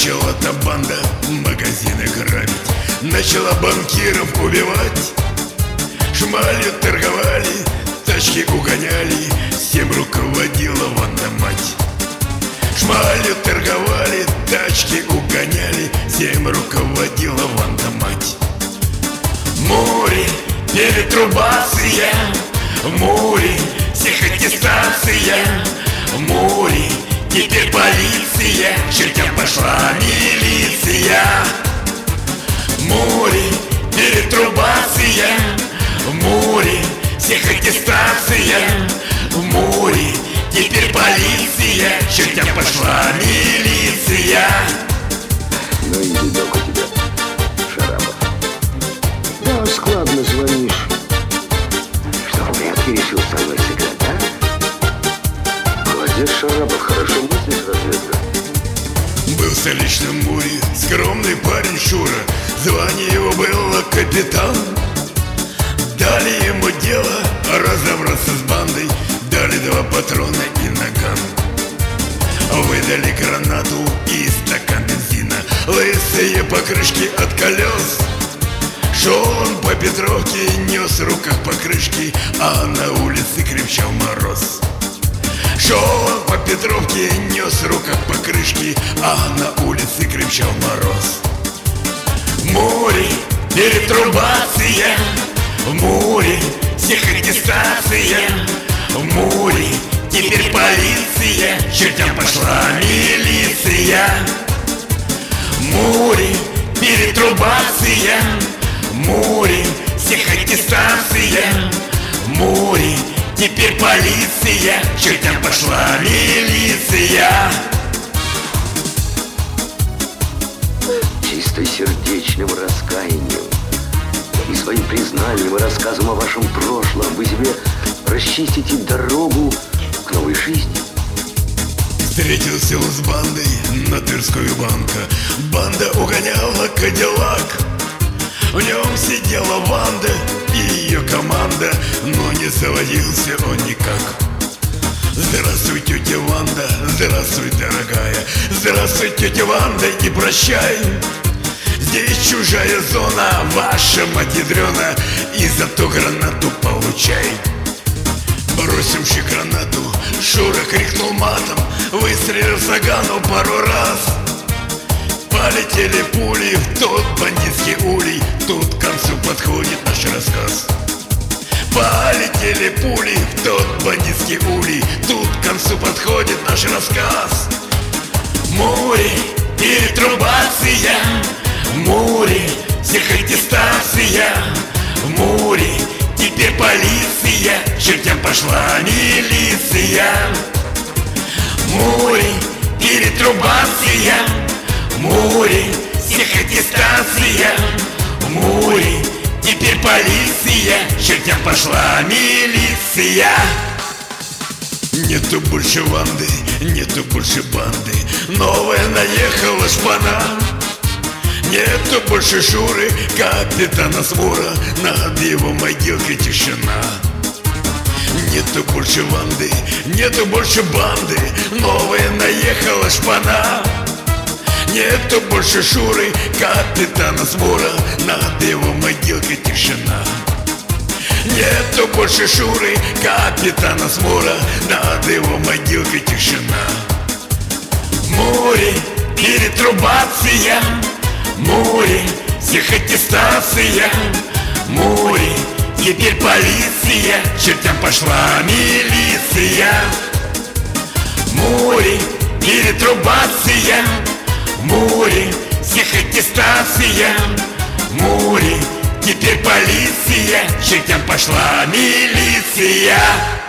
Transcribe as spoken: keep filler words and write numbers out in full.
Начала та банда магазины грабить, начала банкиров убивать. Шмалью торговали, тачки угоняли, всем руководила Ванда мать. Шмалью торговали, тачки угоняли, всем руководила Ванда мать. Море, перетрубация, море, психоаттестация, море, теперь полиция, чертям пошла милиция. Море, перетрубация, море, психоаттестация, море, теперь полиция, чертям пошла милиция. Ну и видок у тебя, Шарапов. Да уж складно звонишь. Что, в прятки решил со мной сыграть, а? Молодец, Шарапов, хорошо мыслишь, разведка. Был в столичном море скромный парень Шура, звание его было капитан. Дали ему дело разобраться с бандой, дали два патрона и наган. Выдали гранату и стакан бензина, лысые покрышки от колес. Шел он по Петровке, нес в руках покрышки, а на улице крепчал мороз. Шел он по Петровке, нес в руках покрышки, а на улице крепчал мороз. Море, перетрубация, море, психоаттестация, море, теперь полиция, чертям пошла милиция. Море, перетрубация, море, психоаттестация, море, теперь полиция, чертям пошла милиция. Чистосердечным раскаянием и своим признанием и рассказом о вашем прошлом вы себе расчистите дорогу к новой жизни. Встретился он с бандой на Тверскую банка. Банда угоняла Кадиллак. В нем сидела Ванда и ее команда, но не заводился он никак. Здравствуй, тетя Ванда, здравствуй, дорогая, здравствуй, тетя Ванда, и прощай. Здесь чужая зона, ваша мать ядрена, и зато гранату получай. Бросивши гранату, Шура крикнул матом, выстрелив с нагану пару раз. Полетели пули в тот бандитский улей, тут к концу подходит наш рассказ. Полетели пули в тот бандитский улей, тут к концу подходит наш рассказ. Море, перетрубация, море, психоаттестация, море, теперь полиция, чертям пошла милиция. Море, перетрубация, море, психоаттестация, море, теперь полиция, чертям пошла милиция. Нету больше Ванды, нету больше банды, новая наехала шпана. Нету больше Шуры, капитана Смура, над его могилкой тишина. Нету больше Ванды, нету больше банды, новая наехала шпана. Нету больше Шуры, капитана Смура, над его могилкой тишина. Нету больше Шуры, капитана Смура, над его могилкой тишина. Море, перетрубация, море, психоаттестация, море, теперь полиция, чертям пошла милиция. Море, перетрубация, море, психоаттестация, море, теперь полиция, чертям пошла милиция.